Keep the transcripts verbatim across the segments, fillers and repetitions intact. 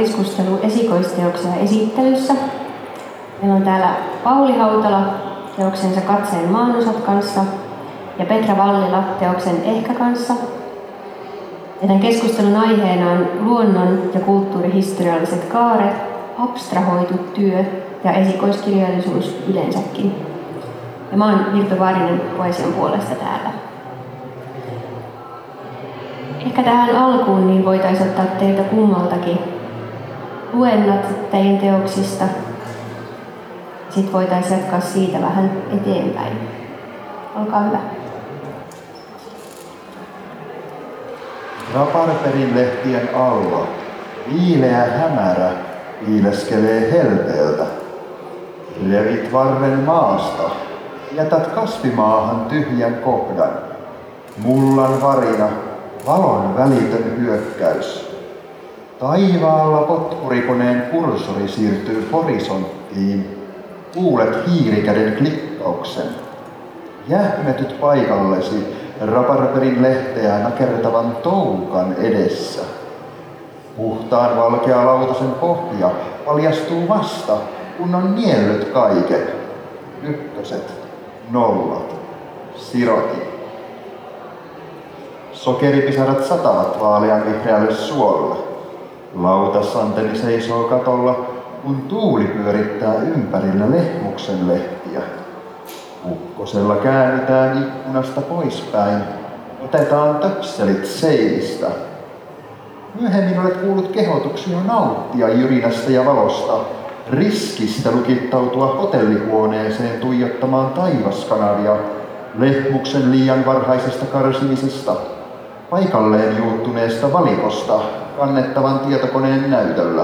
keskustelu esikoisteoksen esittelyssä. Meillä on täällä Pauli Hautala teoksensa Katseen maanosat kanssa ja Petra Vallila teoksen Ehkä kanssa. Ja tämän keskustelun aiheena on luonnon- ja kulttuurihistorialliset kaaret, abstrahoitu työ ja esikoiskirjallisuus yleensäkin. Ja mä oon Virpi Vaarinen Poesian puolesta täällä. Ehkä tähän alkuun niin voitaisiin ottaa teiltä kummaltakin luennat teidän teoksista. Sitten voitaisiin jatkaa siitä vähän eteenpäin. Olkaa hyvä. Raparperin lehtien alla viileä hämärä viileskelee helteeltä. Revit varren maasta, jätät kasvimaahan tyhjän kohdan. Mullan varina, valon välitön hyökkäys. Taivaalla potkurikoneen kursori siirtyy horisonttiin. Kuulet hiirikäden klikkauksen. Jähmetyt paikallesi raparperin lehteä nakertavan toukan edessä. Puhtaan valkea lautasen pohja paljastuu vasta, kun on niellyt kaiken. Ykköset, nollat, sirotin. Sokeripisarat satavat vaalean vihreälle suolle. Lautasanteni seisoo katolla, kun tuuli pyörittää ympärillä lehmuksen lehtiä. Ukkosella käännytään ikkunasta poispäin. Otetaan töpselit seinistä. Myöhemmin olet kuullut kehotuksia nauttia jyrinästä ja valosta, riskistä lukittautua hotellihuoneeseen tuijottamaan taivaskanavia, lehmuksen liian varhaisesta karsimisesta, paikalleen juuttuneesta valikosta kannettavan tietokoneen näytöllä.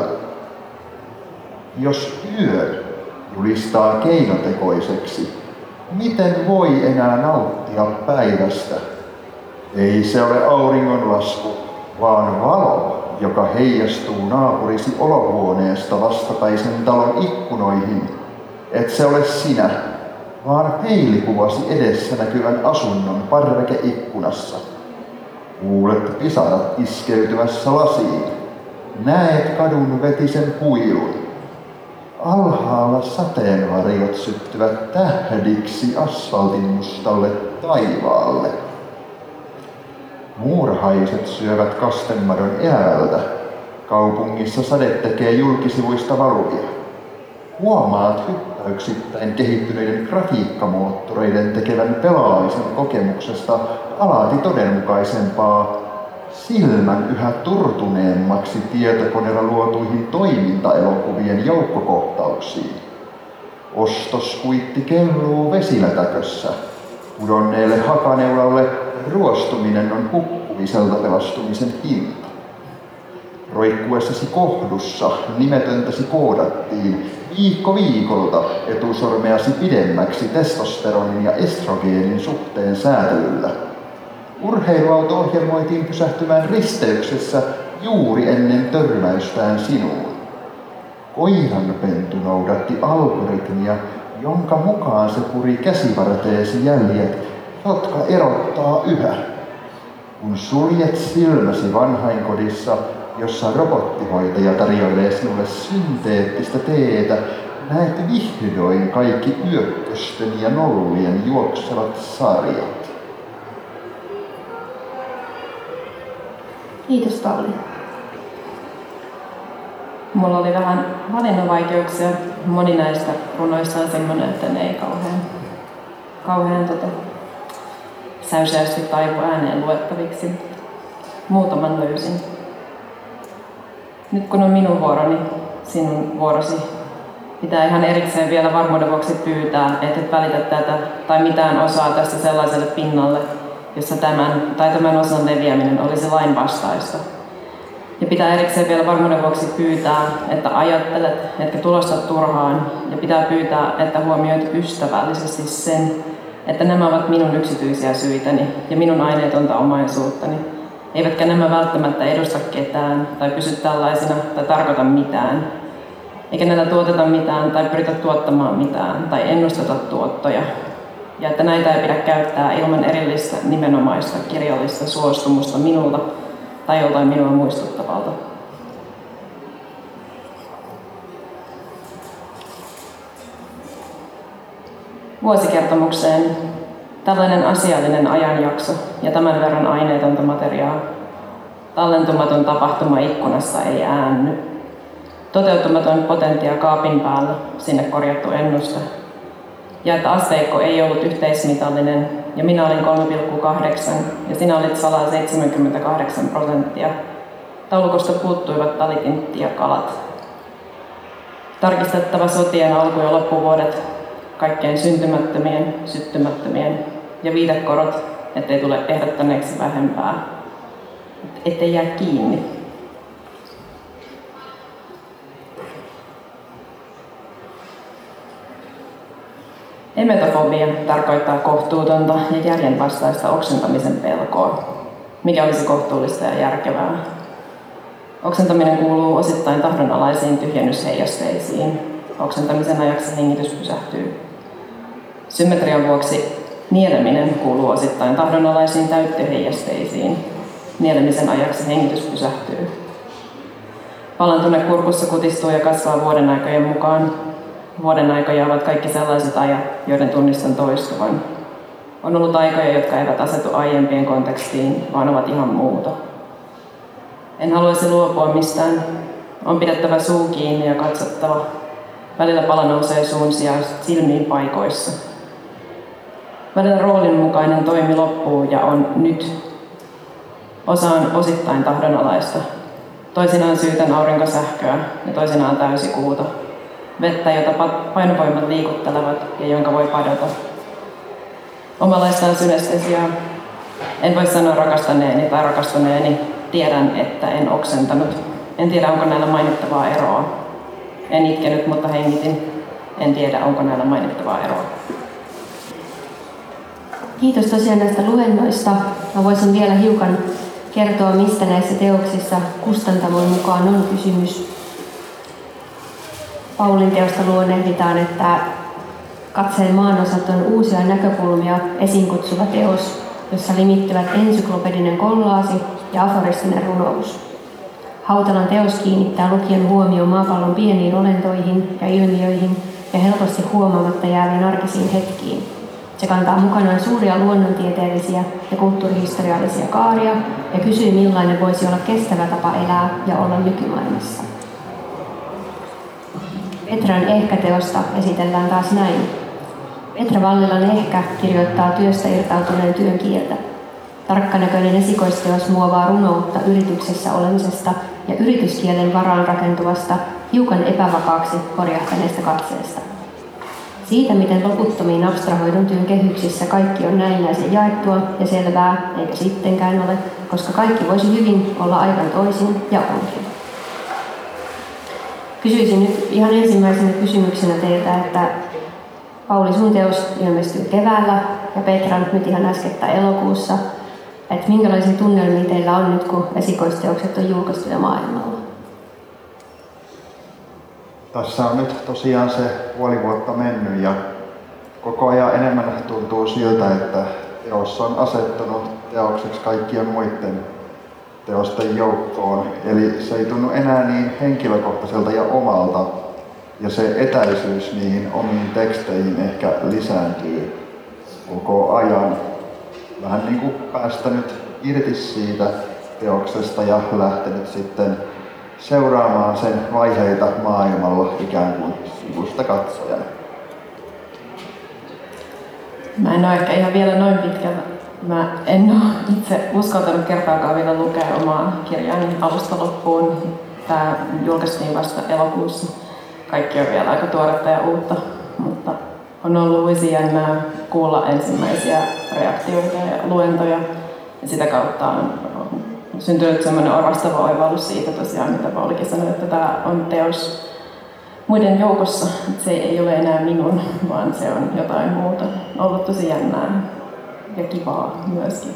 Jos yö julistaa keinotekoiseksi, miten voi enää nauttia päivästä? Ei se ole auringonlasku, vaan valo, joka heijastuu naapurisi olohuoneesta vastapäisen talon ikkunoihin. Et se ole sinä, vaan peilikuvasi edessä näkyvän asunnon parvekeikkunassa. Kuulet pisarat iskeytymässä lasiin. Näet kadun vetisen kuilun. Alhaalla sateenvarjot syttyvät tähdiksi asfaltin mustalle taivaalle. Muurahaiset syövät kastenmadon elävältä. Kaupungissa sade tekee julkisivuista valuvia. Huomaat hyppäyksittäin kehittyneiden grafiikkamoottoreiden tekevän pelaamisen kokemuksesta alati todenmukaisempaa, silmän yhä turtuneemmaksi tietokoneella luotuihin toimintaelokuvien joukkokohtauksiin. Ostoskuitti kelluu vesilätäkössä. Pudonneelle hakaneulalle ruostuminen on hukkumiselta pelastumisen hinta. Roikkuessasi kohdussa nimetöntäsi koodattiin viikko viikolta etusormeasi pidemmäksi testosteronin ja estrogeenin suhteen säätelyllä. Urheiluauto ohjelmoitiin pysähtymään risteyksessä juuri ennen törmäystään sinuun. Koiranpentu noudatti algoritmia, jonka mukaan se puri käsivarteesi jäljet, jotka erottaa yhä. Kun suljet silmäsi vanhainkodissa, jossa robottihoitaja tarjoilee sinulle synteettistä teetä, näet vihdoin kaikki yökkösten ja nollien juoksevat sarjat. Kiitos Pauli. Mulla oli vähän valinnanvaikeuksia. Moni näistä runoista on semmoinen, että ne ei kauhean, kauhean tota, säysäysti taivu ääneen luettaviksi. Muutaman löysin. Nyt kun on minun vuoroni, sinun vuorosi, pitää ihan erikseen vielä varmuuden vuoksi pyytää, että et välitä tätä tai mitään osaa tästä sellaiselle pinnalle, jossa tämän tai tämän osan leviäminen olisi lainvastaista. Ja pitää erikseen vielä varmuuden vuoksi pyytää, että ajattelet, etkä tulosta turhaan, ja pitää pyytää, että huomioit ystävällisesti sen, että nämä ovat minun yksityisiä syitäni ja minun aineetonta omaisuuttani, eivätkä nämä välttämättä edusta ketään tai pysy tällaisena tai tarkoita mitään, eikä näillä tuoteta mitään tai pyritä tuottamaan mitään tai ennusteta tuottoja, ja että näitä ei pidä käyttää ilman erillistä nimenomaista kirjallista suostumusta minulta tai joltain minua muistuttavalta. vuosikertomukseen tällainen asiallinen ajanjakso ja tämän verran aineetonta materiaa. Tallentumaton tapahtuma ikkunassa ei äänny. Toteutumaton potentia kaapin päällä, sinne korjattu ennuste. Ja että asteikko ei ollut yhteismitallinen ja minä olin kolme pilkku kahdeksan ja sinä olit salaa seitsemänkymmentäkahdeksan prosenttia. Taulukosta puuttuivat talitintti ja kalat. Tarkistettava sotien alku- ja loppuvuodet, kaikkein syntymättömien, syttymättömien ja viitekorot, ettei tule ehdottaneeksi vähempää, ettei jää kiinni. Emetofobia tarkoittaa kohtuutonta ja järjenvastaista oksentamisen pelkoa, mikä olisi kohtuullista ja järkevää. Oksentaminen kuuluu osittain tahdonalaisiin tyhjennysheijasteisiin. Oksentamisen ajaksi hengitys pysähtyy. Symmetrian vuoksi nieleminen kuuluu osittain tahdonalaisiin täyttöheijasteisiin. Nielemisen ajaksi hengitys pysähtyy. Palantune kurkussa kutistuu ja kasvaa vuodenaikojen mukaan. Vuodenaikoja ovat kaikki sellaiset ajat, joiden tunnistan toistuvan. On ollut aikoja, jotka eivät asetu aiempien kontekstiin, vaan ovat ihan muuta. En haluaisi luopua mistään. On pidettävä suu kiinni ja katsottava. Välillä pala nousee suun sijaan silmiin paikoissa. Välillä roolinmukainen toimi loppuu ja on nyt. Osa on osittain tahdonalaista. Toisinaan syytän aurinkosähköä ja toisinaan täysikuuta. Vettä, jota painovoimat liikuttelevat ja jonka voi padota. Omalaistaan synestesiaa. En voi sanoa rakastaneeni tai rakastuneeni. Tiedän, että en oksentanut. En tiedä, onko näillä mainittavaa eroa. En itkenyt, mutta hengitin. En tiedä, onko näillä mainittavaa eroa. Kiitos tosiaan näistä luennoista. Mä voisin vielä hiukan kertoa, mistä näissä teoksissa kustantamon mukaan on kysymys. Paulin teosta luonnehditaan, että katseen maanosat on uusia näkökulmia esiin kutsuva teos, jossa limittyvät ensyklopedinen kollaasi ja aforistinen runous. Hautalan teos kiinnittää lukijan huomioon maapallon pieniin olentoihin ja ilmiöihin ja helposti huomaamatta jääviin arkisiin hetkiin. Se kantaa mukanaan suuria luonnontieteellisiä ja kulttuurihistoriallisia kaaria ja kysyy, millainen voisi olla kestävä tapa elää ja olla nykymaailmassa. Petran Ehkä-teosta esitellään taas näin. Petra Vallilan Ehkä kirjoittaa työstä irtautuneen työn kieltä. Tarkkanäköinen esikoisteos muovaa runoutta yrityksessä olemisesta ja yrityskielen varaan rakentuvasta, hiukan epävakaaksi horjahtaneesta katseesta. Siitä, miten loputtomiin abstrahoidun työn kehyksissä kaikki on näennäisen jaettua ja selvää, eikä sittenkään ole, koska kaikki voisi hyvin olla aivan toisin ja onkin. Kysyisin nyt ihan ensimmäisenä kysymyksenä teiltä, että Pauli, sun teos ilmestyy keväällä ja Petran nyt ihan äskettä elokuussa. Että minkälaisia tunnelmia teillä on nyt, kun esikoisteokset on julkaistu jo maailmalla? Tässä on nyt tosiaan se puoli vuotta mennyt ja koko ajan enemmän tuntuu siltä, että teos on asettunut teokseksi kaikkien muiden teosten joukkoon. Eli se ei tunnu enää niin henkilökohtaiselta ja omalta. Ja se etäisyys niihin omiin teksteihin ehkä lisääntyy koko ajan. Vähän niin kuin päästänyt irti siitä teoksesta ja lähtenyt sitten seuraamaan sen vaiheita maailmalla ikään kuin sivusta katsojana. Mä en ole ehkä ihan vielä noin pitkällä. Mä en ole itse uskaltanut kertaakaan vielä lukea omaa kirjaani alusta loppuun. Tää julkaistiin vasta elokuussa. Kaikki on vielä aika tuoretta ja uutta, mutta on ollut huisi jännää kuulla ensimmäisiä reaktioita ja luentoja. Ja sitä kautta on syntynyt semmoinen orastava oivallus siitä tosiaan, mitä Paulikin sanoi, että tämä on teos muiden joukossa. Että se ei ole enää minun, vaan se on jotain muuta. On ollut tosi jännää ja kivaa myöskin.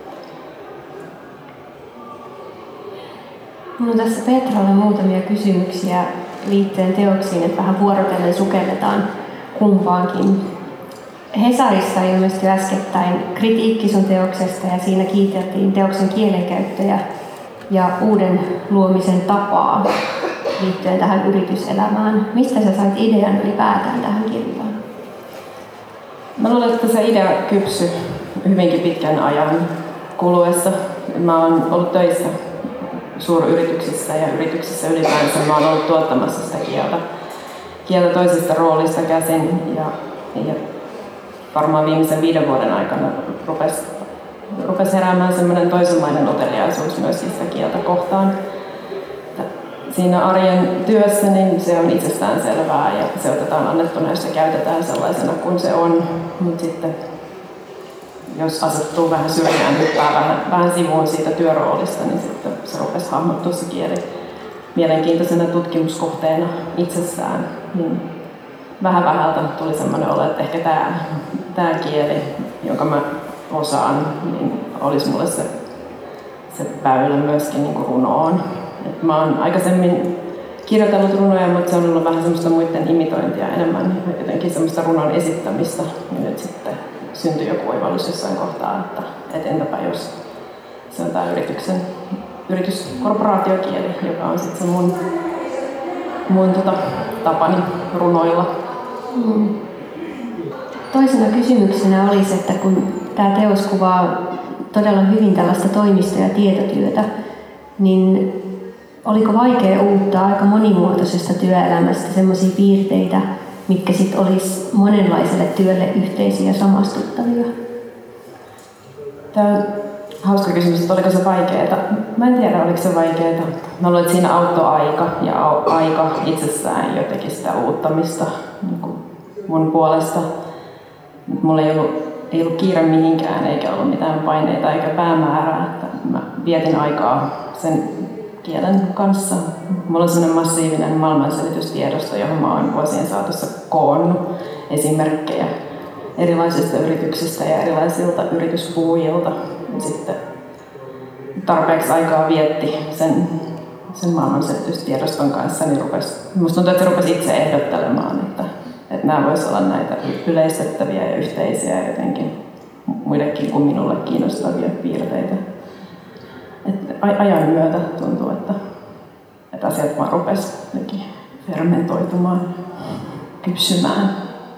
Minulla on tässä Petralle muutamia kysymyksiä liittyen teoksiin, että vähän vuorotellen sukelletaan kumpaankin. Hesarissa ilmestyi äskettäin kritiikki sun teoksesta ja siinä kiiteltiin teoksen kielenkäyttöjä ja uuden luomisen tapaa liittyen tähän yrityselämään. Mistä sä sait idean ylipäätään tähän kirjaan? Mä luulen, että se idea kypsy hyvinkin pitkän ajan kuluessa. Mä oon ollut töissä suuryrityksissä ja yrityksissä ylipäänsä. Mä oon ollut tuottamassa sitä kieltä, kieltä toisesta roolista käsin ja, ja varmaan viimeisen viiden vuoden aikana rupesi, rupesi heräämään semmoinen toisenlainen uteliaisuus myös sitä kieltä kohtaan. Siinä arjen työssä niin se on itsestään selvää ja se otetaan annettuna ja se käytetään sellaisena kuin se on. Mutta sitten jos asettuu vähän syrjään, hyppää vähän, vähän sivuun siitä työroolista, niin sitten se rupesi hahmottua se kieli mielenkiintoisena tutkimuskohteena itsessään. Niin vähän vähältä tuli semmoinen olo, että ehkä tämä, tämä kieli, jonka mä osaan, niin olisi mulle se, se väylä myöskin niin kuin runoon. Et mä oon aikaisemmin kirjoitellut runoja, mutta se on ollut vähän semmoista muiden imitointia enemmän, jotenkin semmoista runon esittämistä. Ja nyt sitten syntyi joku oivallus jossain kohtaa, että et entäpä jos se on tämä yrityksen, yrityskorporaatiokieli, joka on sitten se mun, mun tota, tapani runoilla. Mm. Toisena kysymyksenä olisi, että kun tämä teos kuvaa todella hyvin tällaista toimisto- ja tietotyötä, niin oliko vaikea uuttaa aika monimuotoisesta työelämästä sellaisia piirteitä, mitkä sitten olisi monenlaiselle työlle yhteisiä ja samastuttavia? Tämä on hauska kysymys, että oliko se vaikeaa. Mä en tiedä, oliko se vaikeaa. Mä luulen, että siinä auttoi aika ja aika itsessään jo teki sitä uuttamista niin mun puolesta. Mulla ei ollut, ei ollut kiire mihinkään eikä ollut mitään paineita eikä päämäärää. Mä vietin aikaa sen kielen kanssa. Mulla on sellainen massiivinen maailmanselitystiedosto, johon mä oon vuosien saatossa koonnut esimerkkejä erilaisista yrityksistä ja erilaisilta yrityspuhujilta. Ja sitten tarpeeksi aikaa vietti sen, sen maailmanselitystiedoston kanssa, niin rupesi, musta tuntuu, että se rupesi itse ehdottelemaan, että, että nämä voisivat olla näitä yleistettäviä ja yhteisiä ja jotenkin muillekin kuin minulle kiinnostavia piirteitä. Että ajan myötä tuntuu, että, että asiat vaan rupesi fermentoitumaan, kypsymään.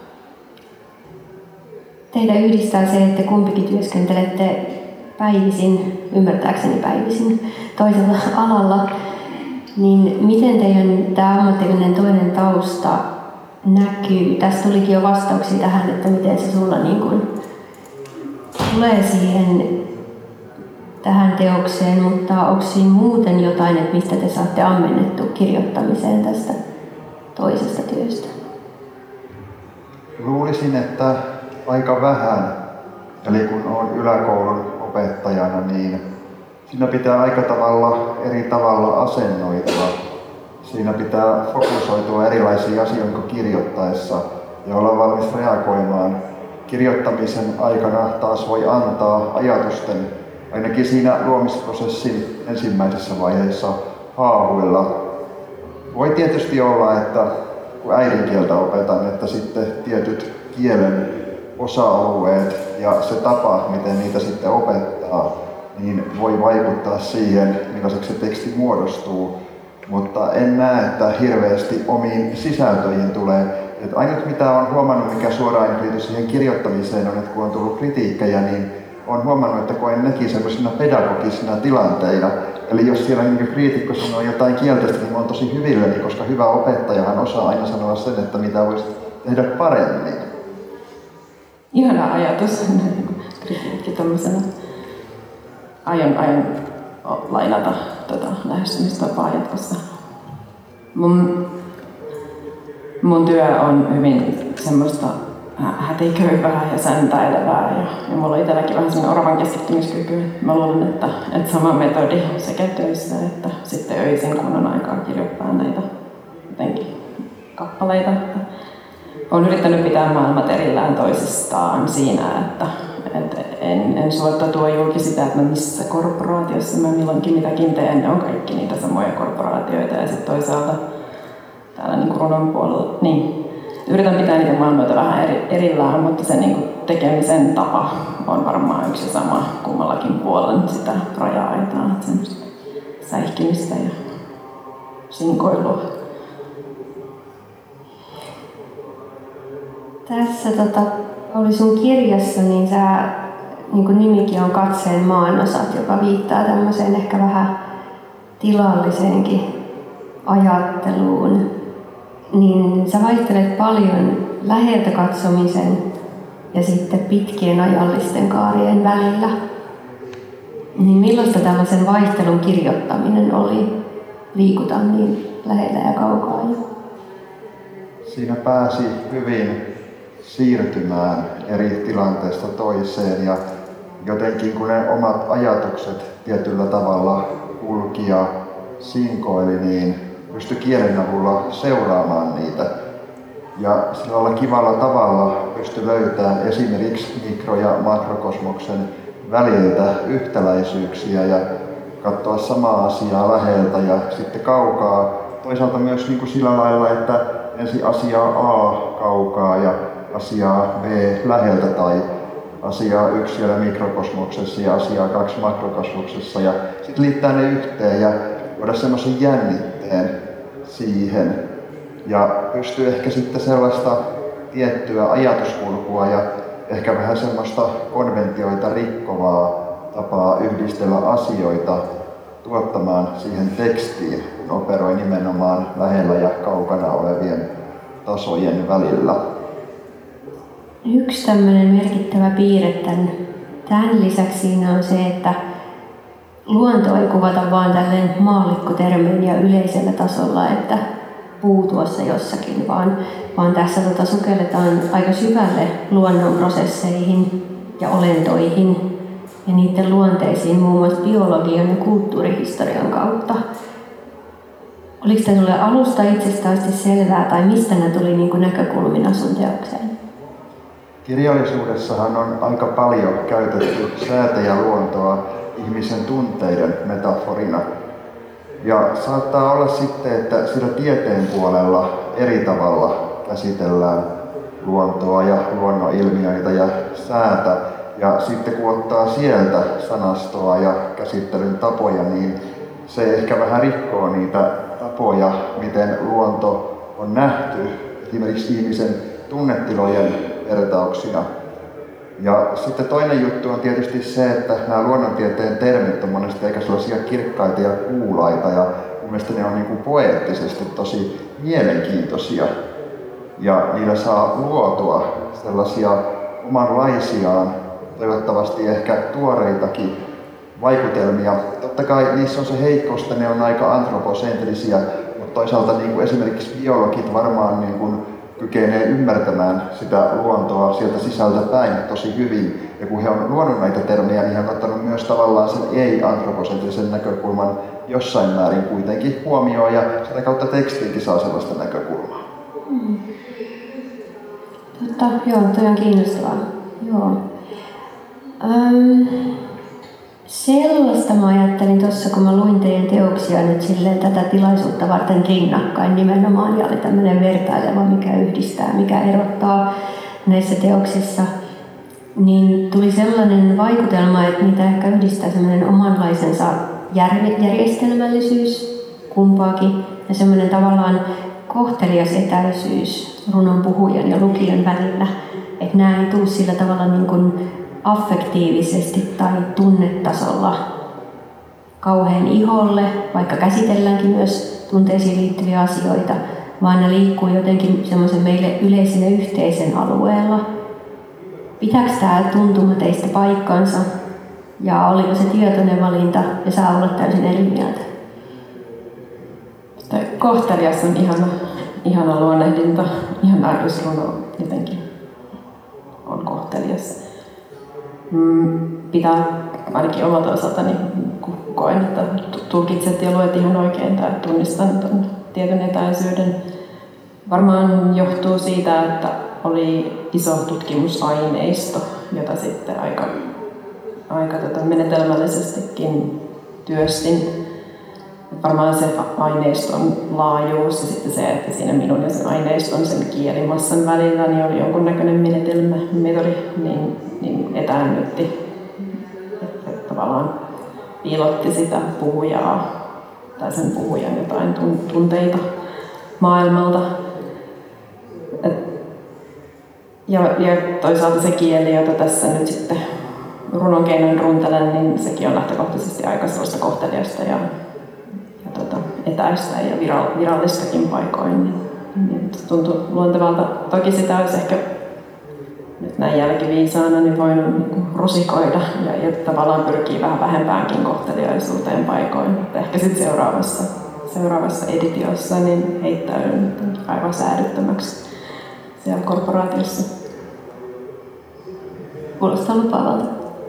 Teitä yhdistää se, että kumpikin työskentelette päivisin, ymmärtääkseni päivisin, toisella alalla. Niin miten teidän tämä ammatillinen toinen tausta näkyy? Tästä tulikin jo vastauksia tähän, että miten se sulla niin kuin tulee siihen tähän teokseen, mutta onko siinä muuten jotain, että mistä te saatte ammennettua kirjoittamiseen tästä toisesta työstä? Luulisin, että aika vähän. Eli kun olen yläkoulun opettajana, niin siinä pitää aika tavalla eri tavalla asennoitua. Siinä pitää fokusoitua erilaisiin asioihin kirjoittaessa ja olla valmis reagoimaan. Kirjoittamisen aikana taas voi antaa ajatusten, ainakin siinä luomisprosessin ensimmäisessä vaiheessa, haahuilla. Voi tietysti olla, että kun äidinkieltä opetan, että sitten tietyt kielen osa-alueet ja se tapa, miten niitä sitten opettaa, niin voi vaikuttaa siihen, millaiseksi se teksti muodostuu. Mutta en näe, että hirveästi omiin sisältöihin tulee. Et ainut mitä olen huomannut, mikä suoraan liittyy siihen kirjoittamiseen on, että kun on tullut kritiikkejä, niin olen huomannut, että koen nekin semmoisina pedagogisina tilanteina. Eli jos siellä niin kriitikko sanoo jotain kielteistä, niin mä oon tosi hyvilläni, koska hyvä opettajahan osaa aina sanoa sen, että mitä voisi tehdä paremmin. Ihana ajatus, kritiikki tämmöisenä. Aion, aion lainata tuota lähestymistapaa jatkossa. Mun, mun työ on hyvin semmoista hätiköivää ja säntäilevää ja, ja mulla on itselläkin vähän semmoinen oravan keskittymiskyky. Mä luulen, että, että sama metodi sekä töissä että sitten öisin, kun on aikaa kirjoittaa näitä jotenkin kappaleita. Olen yrittänyt pitää maailmat erillään toisistaan siinä, että, että en, en suotta tuo julki sitä, että missä korporaatiossa mä milloinkin mitäkin teen. Ne on kaikki niitä samoja korporaatioita ja sitten toisaalta täällä niin kuin runon puolella. Niin, yritän pitää niitä maailmoita vähän eri, erillään, mutta se niin kuin tekemisen tapa on varmaan yksi sama kummallakin puolella sitä raja-aitaa. Semmoista säihkimistä ja sinkoilua. Tässä tota, Pauli, sun kirjassa niin sä, niin kuin nimikin on Katseen maanosat, joka viittaa tämmöiseen ehkä vähän tilalliseenkin ajatteluun. Niin sä vaihtelet paljon läheltä katsomisen ja sitten pitkien ajallisten kaarien välillä. Niin millaista tällaisen vaihtelun kirjoittaminen oli? Liikuta niin lähellä ja kaukaa. Siinä pääsi hyvin siirtymään eri tilanteesta toiseen ja jotenkin kun ne omat ajatukset tietyllä tavalla kulki ja sinkoili, niin pystyi kielen avulla seuraamaan niitä. Ja sillä kivalla tavalla pystyi löytämään esimerkiksi mikro- ja makrokosmoksen väliltä yhtäläisyyksiä ja katsoa samaa asiaa läheltä ja sitten kaukaa. Toisaalta myös niin kuin sillä lailla, että ensin asiaa A kaukaa ja asiaa B läheltä tai asiaa yksi siellä mikrokosmoksessa ja asiaa kaksi makrokosmoksessa ja sitten liittää ne yhteen ja luoda semmoisen jännitteen siihen. Ja pystyy ehkä sitten sellaista tiettyä ajatuskulkua ja ehkä vähän semmoista konventioita rikkovaa tapaa yhdistellä asioita tuottamaan siihen tekstiin, kun operoi nimenomaan lähellä ja kaukana olevien tasojen välillä. Yksi tämmöinen merkittävä piirre tämän, tämän lisäksi siinä on se, että luonto ei kuvata vaan tälleen maallikkotermein ja yleisellä tasolla, että puu tuossa jossakin, vaan, vaan tässä tota sukelletaan aika syvälle luonnon prosesseihin ja olentoihin ja niiden luonteisiin muun muassa biologian ja kulttuurihistorian kautta. Oliko tämä sinulle alusta itsestään selvää tai mistä nämä tuli niin kuin näkökulmina sun teokseen? Kirjallisuudessahan on aika paljon käytetty säätä ja luontoa ihmisen tunteiden metaforina. Ja saattaa olla sitten, että sillä tieteen puolella eri tavalla käsitellään luontoa ja luonnonilmiöitä ja säätä. Ja sitten kun ottaa sieltä sanastoa ja käsittelyn tapoja, niin se ehkä vähän rikkoo niitä tapoja, miten luonto on nähty esimerkiksi ihmisen tunnetilojen vertauksina. Ja sitten toinen juttu on tietysti se, että nämä luonnontieteen termit on monesti aika sellaisia kirkkaita ja kuulaita ja mun mielestä ne on niin kuin poeettisesti tosi mielenkiintoisia. Ja niillä saa luotua sellaisia omanlaisiaan, toivottavasti ehkä tuoreitakin vaikutelmia. Totta kai niissä on se heikkous, että ne on aika antroposentrisiä, mutta toisaalta niin kuin esimerkiksi biologit varmaan niin kuin kykenee ymmärtämään sitä luontoa sieltä sisältä päin tosi hyvin. Ja kun he on luonut näitä termejä, niin he on ottanut myös tavallaan sen ei-antroposentrisen näkökulman jossain määrin kuitenkin huomioon ja sitä kautta tekstiinkin saa sellaista näkökulmaa. Hmm. Totta, joo, toi on kiinnostavaa. Joo. Ähm, sellaista mä ajattelin tuossa, kun mä luin teidän teoksia nyt silleen tätä tilaisuutta varten rinnakkain nimenomaan ja oli tämmöinen vertaileva, mikä yhdistää, mikä erottaa näissä teoksissa, niin tuli sellainen vaikutelma, että niitä ehkä yhdistää semmoinen omanlaisensa järjestelmällisyys kumpaakin ja semmoinen tavallaan kohtelias etäisyys runon puhujan ja lukijan välillä, että nämä ei tule sillä tavalla niin kuin affektiivisesti tai tunnetasolla kauhean iholle, vaikka käsitelläänkin myös tunteisiin liittyviä asioita, vaan ne liikkuu jotenkin semmoisen meille yleisen ja yhteisen alueella. Pitääkö tämä tuntuma teistä paikkansa ja oliko se tietoinen valinta ja saa olla täysin eri mieltä? Kohtelias on ihana, ihana luonnehdinta, ihana runo jotenkin on kohtelias. Mm, pitää ainakin omalta osaltani koen, että tulkitset ja luet ihan oikein tai tunnistan tuon tietyn etäisyyden. Varmaan johtuu siitä, että oli iso tutkimusaineisto, jota sitten aika, aika tota menetelmällisestikin työstin. Varmaan se aineiston laajuus ja sitten se, että siinä minun ja sen aineiston sen kielimassan välillä niin oli jonkunnäköinen menetelmä, metodi, niin, niin etäännytti. Että tavallaan piilotti sitä puhujaa tai sen puhujan jotain tunteita maailmalta. Et Ja, ja toisaalta se kieli, jota tässä nyt sitten runon keinoin runtelen, niin sekin on lähtökohtaisesti aika sellaista kohteliasta ja, ja tota, etäistä ja viral, virallistakin paikoin. Niin, niin tuntui luontevalta. Toki sitä olisi ehkä nyt näin jälkiviisaana niin voinut niin rusikoida ja, ja tavallaan pyrkii vähän vähempäänkin kohteliaisuuteen paikoin. Mutta ehkä sitten seuraavassa, seuraavassa editiossa niin heittäydyn aivan säädyttömäksi siellä korporaatiossa. Kuulostaa lupaavalta.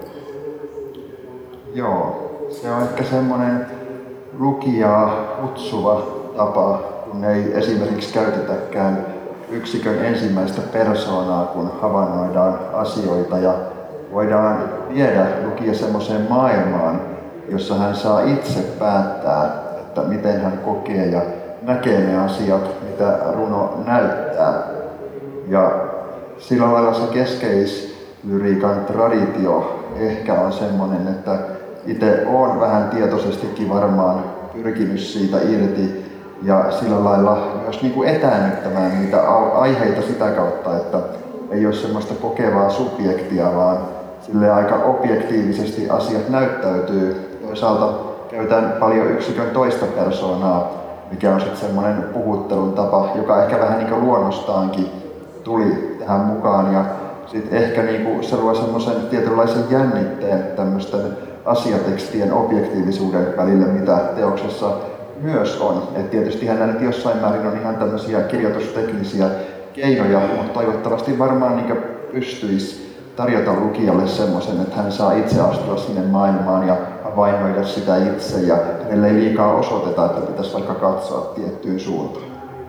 Joo, se on ehkä semmoinen lukijaa kutsuva tapa, kun ei esimerkiksi käytetäkään yksikön ensimmäistä persoonaa, kun havainnoidaan asioita ja voidaan viedä lukija semmoiseen maailmaan, jossa hän saa itse päättää, että miten hän kokee ja näkee ne asiat, mitä runo näyttää. Ja sillä lailla se keskeislyriikan traditio ehkä on semmoinen, että itse olen vähän tietoisestikin varmaan pyrkinyt siitä irti ja sillä lailla myös niin kuin etäännyttämään niitä aiheita sitä kautta, että ei ole semmoista kokevaa subjektia, vaan sille aika objektiivisesti asiat näyttäytyy. Toisaalta käytän paljon yksikön toista persoonaa, mikä on sitten semmoinen puhuttelun tapa, joka ehkä vähän niin kuin luonnostaankin tuli tähän mukaan. Ja sitten ehkä niinku se luo semmoisen tietynlaisen jännitteen tämmöisten asiatekstien objektiivisuuden välille, mitä teoksessa myös on. Et tietysti hän nyt jossain määrin on ihan tämmöisiä kirjoitusteknisiä keinoja, mutta toivottavasti varmaan niinku pystyisi tarjota lukijalle semmoisen, että hän saa itse astua sinne maailmaan ja havainnoida sitä itse ja hänelle ei liikaa osoiteta, että pitäisi vaikka katsoa tiettyyn suuntaan.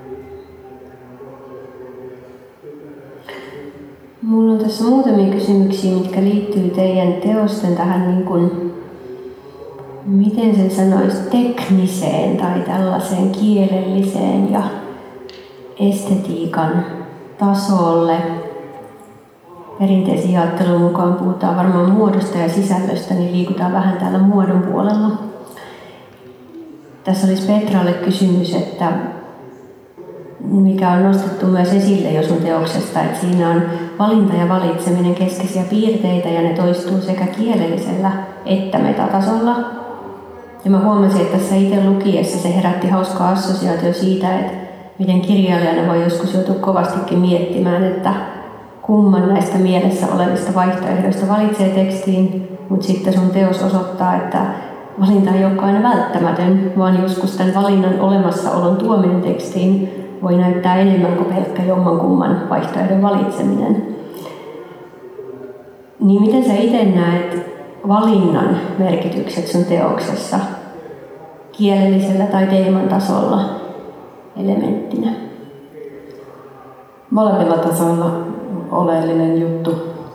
Mulla on tässä muutamia kysymyksiä, mitkä liittyy teidän teosten tähän, niin kuin, miten sen sanoisi, tekniseen tai tällaiseen kielelliseen ja estetiikan tasolle. Perinteisen ajattelun mukaan puhutaan varmaan muodosta ja sisällöstä, niin liikutaan vähän täällä muodon puolella. Tässä olisi Petralle kysymys, että mikä on nostettu myös esille jo sun teoksesta, että siinä on valinta ja valitseminen keskeisiä piirteitä ja ne toistuu sekä kielellisellä että metatasolla. Ja mä huomasin, että tässä itse lukiessa se herätti hauskaa assosiaatio siitä, että miten kirjailijana voi joskus joutua kovastikin miettimään, että kumman näistä mielessä olevista vaihtoehdoista valitsee tekstiin, mutta sitten sun teos osoittaa, että valinta ei olekaan aina välttämätön, vaan joskus tämän valinnan olemassaolon tuominen tekstiin voi näyttää enemmän kuin pelkkä jommankumman vaihtoehdon valitseminen. Niin miten sä itse näet valinnan merkitykset sun teoksessa kielellisellä tai teeman tasolla elementtinä? Molemmilla tasoilla oleellinen juttu.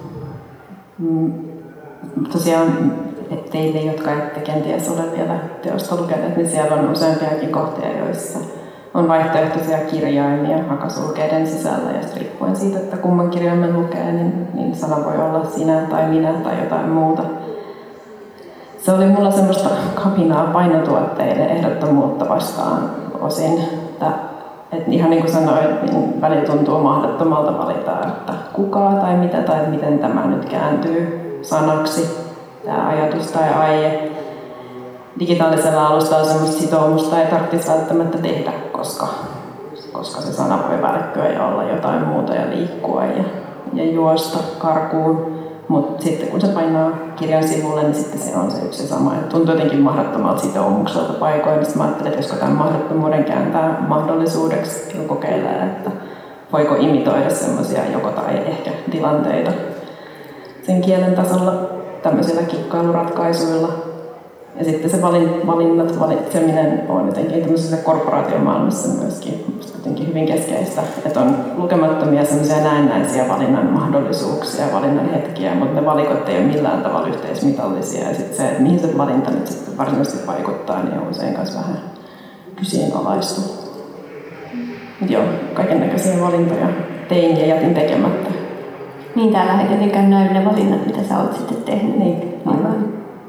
Tosiaan, että teille, jotka ette kenties ole vielä teosta lukeneet, niin siellä on useampiakin kohtia, joissa on vaihtoehtoisia kirjaimia hakasulkeiden sisällä, ja riippuen siitä, että kumman kirjaimen lukee, niin, niin sana voi olla sinä tai minä tai jotain muuta. Se oli mulla semmoista kapinaa painotuotteille ehdottomuutta vastaan osin, että, että ihan niin kuin sanoin, niin välillä tuntuu mahdottomalta valita, että kuka tai mitä tai miten tämä nyt kääntyy sanaksi, tämä ajatus tai aihe. Digitaalisella alustalla semmoista sitoumusta ei tarvitsisi välttämättä tehdä, koska, koska se sana voi välkkyä ja olla jotain muuta ja liikkua ja, ja juosta karkuun. Mutta sitten kun se painaa kirjan sivulle, niin sitten se on se yksi sama. Et tuntuu jotenkin mahdottomalta sitoumukselta paikoin. Sitten mä ajattelin, että josko tämän mahdottomuuden kääntää mahdollisuudeksi ja kokeilee, että voiko imitoida semmoisia joko tai ehkä tilanteita sen kielen tasolla tämmöisillä kikkailuratkaisuilla. Ja sitten se valinnat, valitseminen on jotenkin tämmöisessä korporaatiomaailmassa myöskin jotenkin hyvin keskeistä. Että on lukemattomia semmoisia näennäisiä valinnan mahdollisuuksia ja valinnan hetkiä, mutta ne valikot ei ole millään tavalla yhteismitallisia. Ja sitten se, että mihin se valinta nyt sitten varsinaisesti vaikuttaa, niin on usein kanssa vähän kyseenalaistu. Joo, kaikennäköisiä valintoja tein ja jätin tekemättä. Niin, täällä ei tietenkään näy ne valinnat, mitä sä oot sitten tehnyt. Niin, aivan.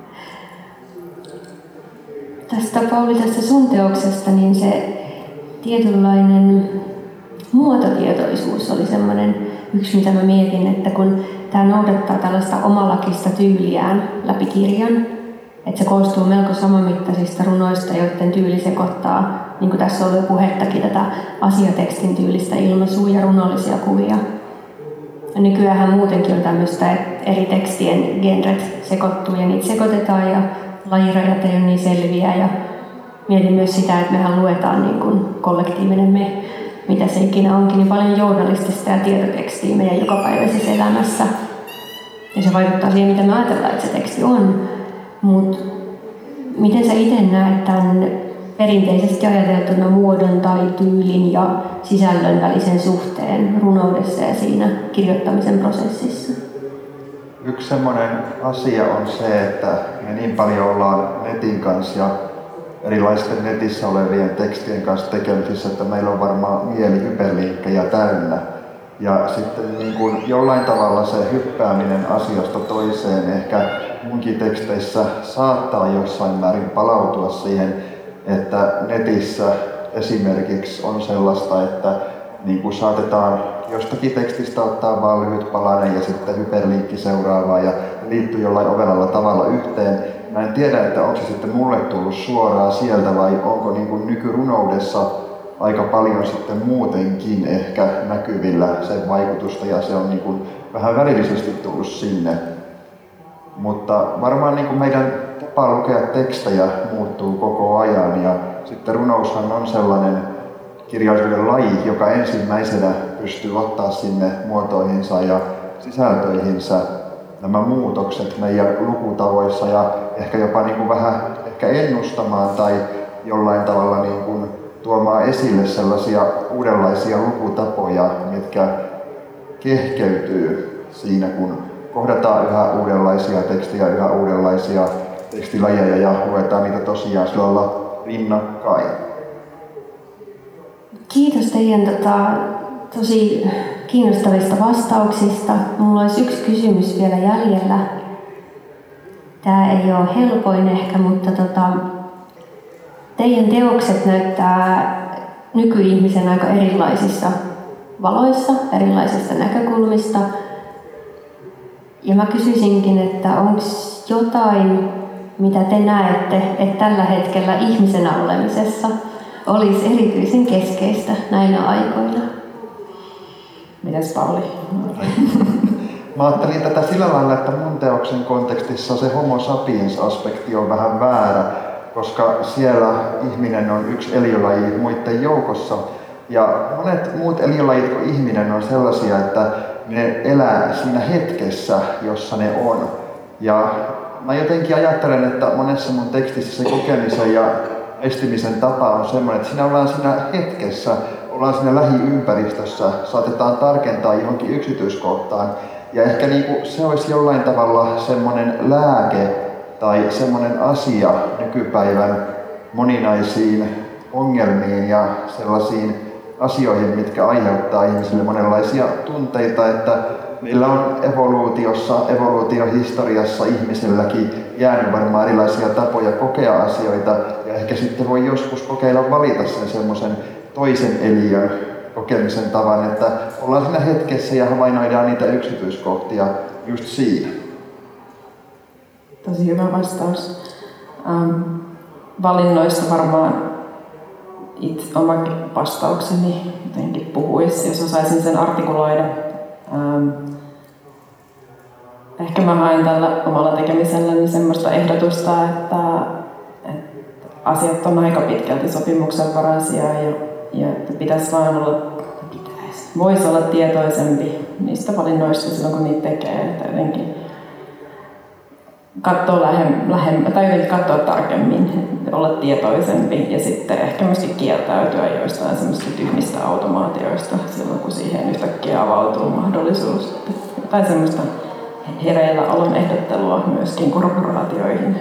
Tästä Pauli, tästä sun teoksesta, niin se tietynlainen muototietoisuus oli semmoinen yksi mitä mä mietin, että kun tämä noudattaa tällaista omalakista tyyliään läpi kirjan, että se koostuu melko samanmittaisista runoista, joiden tyyli sekoittaa, niin kuin tässä on ollut puhettakin, tätä asiatekstin tyylistä ilmaisua ja runollisia kuvia. Nykyäänhän muutenkin on tämmöistä, että eri tekstien genret sekoittuu ja niitä sekoitetaan ja lajirajat ei ole niin selviä. Ja mietin myös sitä, että mehän luetaan niin kuin kollektiivinen me, mitä se ikinä onkin, niin paljon journalistista ja tietotekstiä meidän jokapäiväisessä elämässä. Ja se vaikuttaa siihen, mitä me ajatellaan, että se teksti on. Mutta miten sä itse näet tämän perinteisesti ajateltuna muodon tai tyylin ja sisällön välisen suhteen runoudessa ja siinä kirjoittamisen prosessissa? Yksi semmoinen asia on se, että me niin paljon ollaan netin kanssa ja erilaisten netissä olevien tekstien kanssa tekemisissä, että meillä on varmaan mieli hyperlinkkejä täynnä. Ja sitten niin kuin jollain tavalla se hyppääminen asiasta toiseen ehkä munkin teksteissä saattaa jossain määrin palautua siihen, että netissä esimerkiksi on sellaista, että niin kuin saatetaan jostakin tekstistä ottaa vaan lyhyt palanen ja sitten hyperlinkki seuraavaan ja liittyy jollain ovelalla tavalla yhteen. Mä en tiedä, että onko se sitten mulle tullut suoraan sieltä vai onko niin kuin nykyrunoudessa aika paljon sitten muutenkin ehkä näkyvillä sen vaikutusta ja se on niin kuin vähän välillisesti tullut sinne. Mutta varmaan niin kuin meidän tapa lukea tekstejä muuttuu koko ajan ja sitten runoushan on sellainen kirjallisuuden laji, joka ensimmäisenä pystyy ottaa sinne muotoihinsa ja sisältöihinsä nämä muutokset meidän lukutavoissa ja ehkä jopa niin kuin vähän ehkä ennustamaan tai jollain tavalla niin kuin tuomaan esille sellaisia uudenlaisia lukutapoja, mitkä kehkeytyy siinä, kun kohdataan yhä uudenlaisia tekstejä, yhä uudenlaisia tekstilajeja ja luetaan niitä tosiaan sillä lailla rinnakkain. Kiitos teidän tota, tosi kiinnostavista vastauksista. Mulla olisi yksi kysymys vielä jäljellä. Tämä ei ole helpoin ehkä, mutta tota, teidän teokset näyttää nykyihmisen aika erilaisissa valoissa, erilaisista näkökulmista. Ja mä kysyisinkin, että onko jotain, mitä te näette, että tällä hetkellä ihmisenä olemisessa olisi erityisen keskeistä näinä aikoina? Mites Pauli? Mä ajattelin tätä sillä lailla, että mun teoksen kontekstissa se homo sapiens-aspekti on vähän väärä, koska siellä ihminen on yksi eliölaji muiden joukossa. Ja monet muut eliölajit kuin ihminen on sellaisia, että ne elää siinä hetkessä, jossa ne on. Ja mä jotenkin ajattelen, että monessa mun tekstissä se kokemisen ja estimisen tapa on semmoinen, että siinä ollaan siinä hetkessä, ollaan siinä lähiympäristössä, saatetaan tarkentaa johonkin yksityiskohtaan. Ja ehkä niinku se olisi jollain tavalla semmoinen lääke tai semmoinen asia nykypäivän moninaisiin ongelmiin ja sellaisiin asioihin, mitkä aiheuttaa ihmisille monenlaisia tunteita, että meillä on evoluutiossa, evoluutiohistoriassa ihmiselläkin jäänyt varmaan erilaisia tapoja kokea asioita ja ehkä sitten voi joskus kokeilla valita sen semmoisen toisen eliön kokemisen tavan, että ollaan siinä hetkessä ja havainnoidaan niitä yksityiskohtia just siinä. Tosi hyvä vastaus. Ähm, valinnoista varmaan itse oma vastaukseni jotenkin puhuisi, jos osaisin sen artikuloida. Ähm, ehkä mä haen tällä omalla tekemiselläni semmoista ehdotusta, että, että asiat on aika pitkälti sopimuksenvaraisia ja, ja että pitäisi vaan olla, pitäisi, voisi olla tietoisempi niistä valinnoista silloin, kun niitä tekee. Että jotenkin katsoa lähem, lähem, tai jotenkin katsoa tarkemmin, olla tietoisempi ja sitten ehkä myöskin kieltäytyä joistain semmoista tyhmistä automaatioista silloin, kun siihen yhtäkkiä avautuu mahdollisuus. Tai semmoista hereillä olon ehdottelua myöskin korporaatioihin.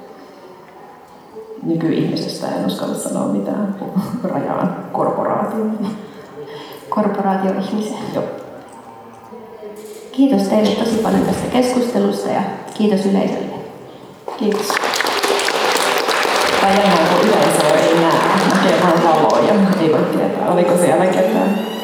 Nykyihmisestä en uskalla sanoa mitään rajaan korporaatioihin. Korporaatioihmiseen. Joo. Kiitos teille tosi paljon tästä keskustelusta ja kiitos yleisölle. Kiitos. Tai jännää, kun yleisö ei näe, näkee vain valoja. Ei voi tietää, oliko siellä ketään.